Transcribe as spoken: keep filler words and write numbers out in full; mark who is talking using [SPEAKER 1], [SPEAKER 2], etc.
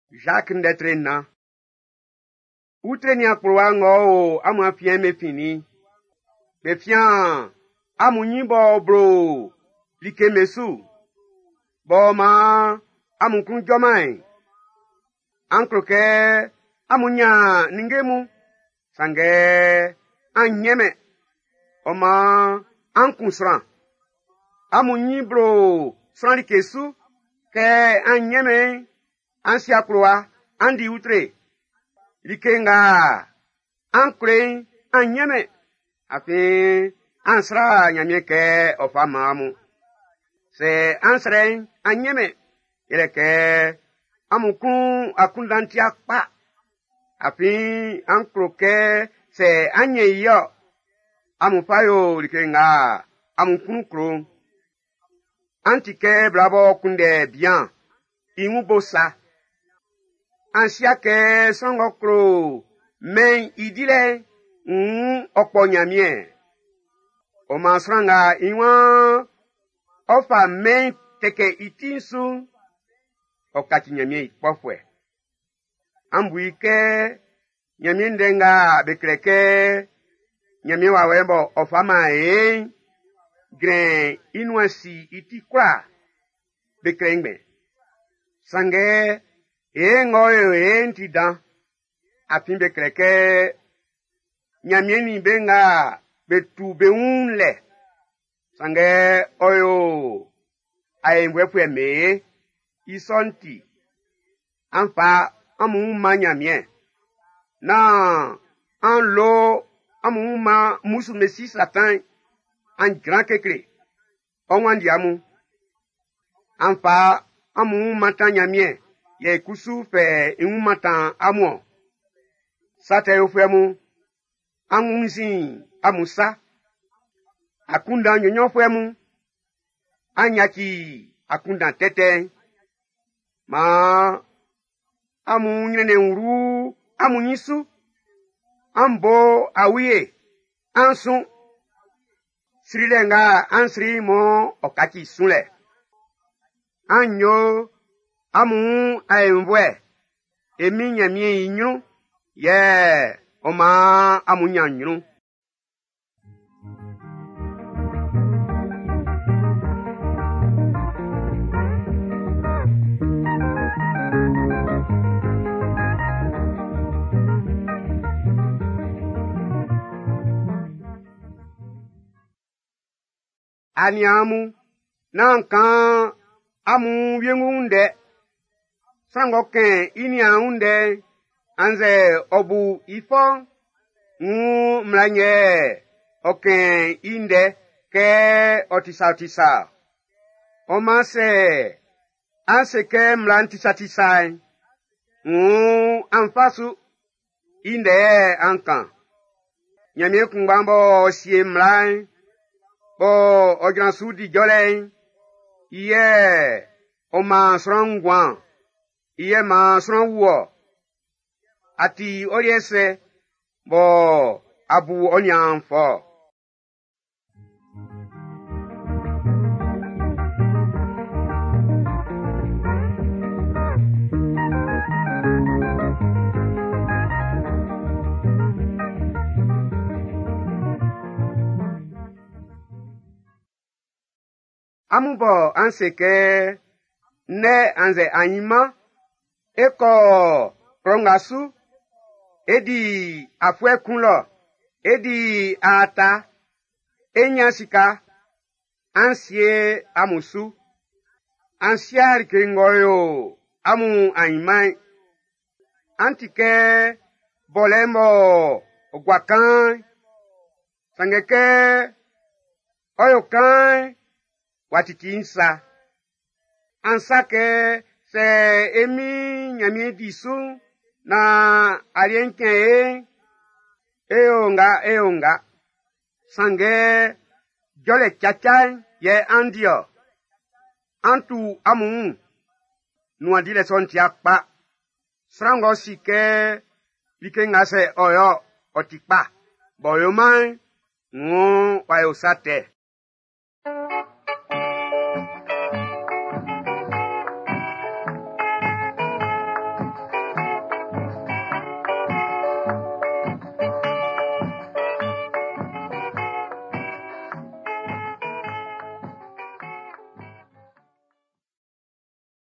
[SPEAKER 1] Jacques ndetrena. Outrenia proango ama fien me fini. Me fian amunyibo bro like mesu. Bo ma amunkun jomai. Ankroke amunya ningemu. Sange anyeme. Oma ankun sran. Amunyibro sran like su. Ke anyeme ansia proa andi outre. Likenga ankre anyeme. Afi ansra nyamye ke ofamamu. Se ansre anyeme. Ileke amukun akundanti akpa. Afi ankroke se anye yo. Amufayo likenga amukun kro. Antike bravo kunde bien. Imubosa. Ansia ke songokro. Men idile mm okpo nyamie. O masranga iwan ofa men teke itinsu okati nyamie ikpofwe. Ambuike nyamie ndenga bekreke nyamie wawembo ofama e gren inwasi itikwa bekrengbe. Sange e ngoyo e ntida afin bekreke nyamie ni benga betu beunle. Sange oyo aembwefwe me isonti anfa amuma nyamie na anlo amuma musu mesi satan an grand kekre onwandi amu anfa amuma tanyamie ye kusu fe imumatan amu sate ofemu anunzi amusa akunda nyonyo femu anyaki akunda tete ma amu nyene uru amu nyisu ambo awiye ansu srilenga ansri mo okati sule anyo amu aemvwe emi nyamie inyu ye oma amu nyanyu. Aniamu nankan amu yengunde sangoken ini aunde anze obu ifo mu mlanye oken inde ke otisa otisa omase anse ke mlantisa tisa mu anfasu inde ankan nyamie kungbambo sie mlai bo ojan sudi jole iye o ma srongwan iye ma srongwo ati oriese bo abu onyanfo. Amubo anseke ne anze anyima eko prongasu edi afwe kunlo edi ata enyasika ansie amusu ansiar kingoyo amu anyima antike bolemo ogwakan sangeke oyokan watitinsa ansake se emi nyamie disu na alienke e eonga eonga sange jole chacha ye andio antu amu nuadile sonti akpa srango sike likenga se oyo otikpa boyoman ngo wayosate.